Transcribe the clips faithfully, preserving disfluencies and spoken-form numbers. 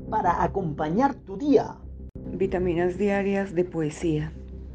para acompañar tu día. Vitaminas diarias de poesía.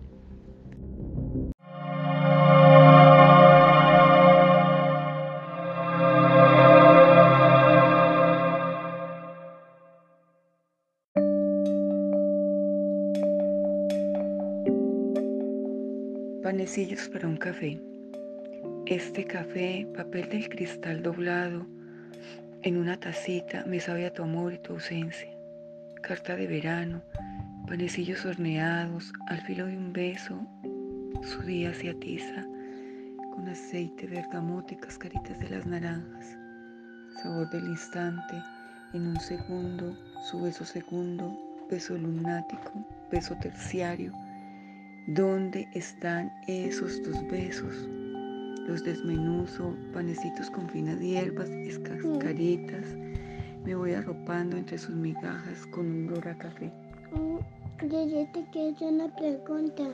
Panecillos para un café. Este café, papel del cristal doblado, en una tacita me sabe a tu amor y tu ausencia. Carta de verano, panecillos horneados, al filo de un beso, su día se atiza, con aceite, bergamota y cascaritas de las naranjas. Sabor del instante, en un segundo, su beso segundo, beso lunático, beso terciario. ¿Dónde están esos tus besos? Los desmenuzo, panecitos con finas hierbas y cascaritas. Me voy arropando entre sus migajas con un olor a café. Yo, yo te quiero hacer una pregunta.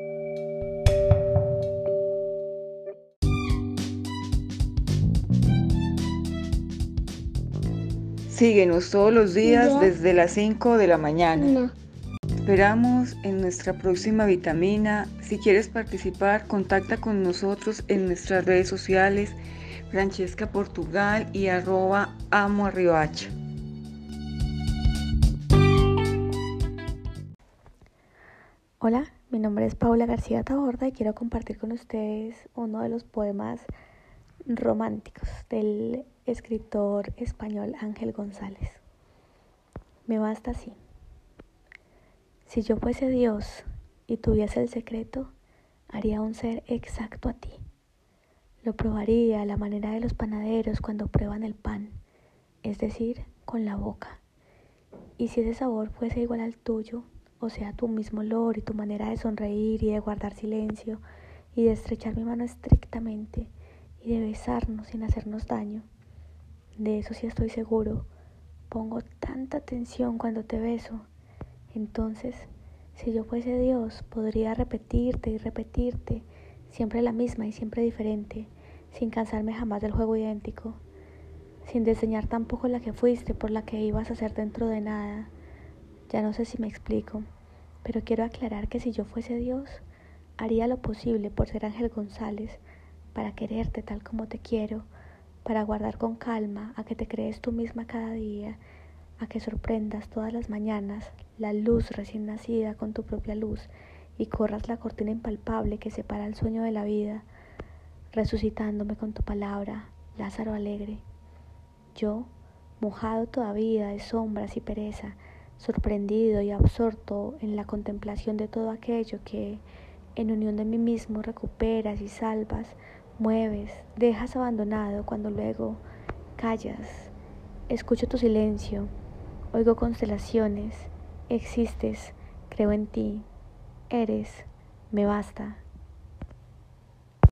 Síguenos todos los días Ya. desde las cinco de la mañana. No. Esperamos en nuestra próxima vitamina. Si quieres participar, contacta con nosotros en nuestras redes sociales, Francesca Portugal y arroba amo a Riohacha. Hola, mi nombre es Paula García Taborda y quiero compartir con ustedes uno de los poemas románticos del escritor español Ángel González. Me basta así. Si yo fuese Dios y tuviese el secreto, haría un ser exacto a ti. Lo probaría a la manera de los panaderos cuando prueban el pan, es decir, con la boca. Y si ese sabor fuese igual al tuyo, o sea, tu mismo olor y tu manera de sonreír y de guardar silencio y de estrechar mi mano estrictamente y de besarnos sin hacernos daño, de eso sí estoy seguro. Pongo tanta atención cuando te beso. Entonces, si yo fuese Dios, podría repetirte y repetirte, siempre la misma y siempre diferente, sin cansarme jamás del juego idéntico, sin diseñar tampoco la que fuiste por la que ibas a ser dentro de nada. Ya no sé si me explico, pero quiero aclarar que si yo fuese Dios, haría lo posible por ser Ángel González, para quererte tal como te quiero, para guardar con calma a que te crees tú misma cada día, a que sorprendas todas las mañanas la luz recién nacida con tu propia luz y corras la cortina impalpable que separa el sueño de la vida, resucitándome con tu palabra, Lázaro alegre. Yo, mojado todavía de sombras y pereza, sorprendido y absorto en la contemplación de todo aquello que, en unión de mí mismo, recuperas y salvas, mueves, dejas abandonado cuando luego callas. Escucho tu silencio, oigo constelaciones, existes, creo en ti, eres, me basta.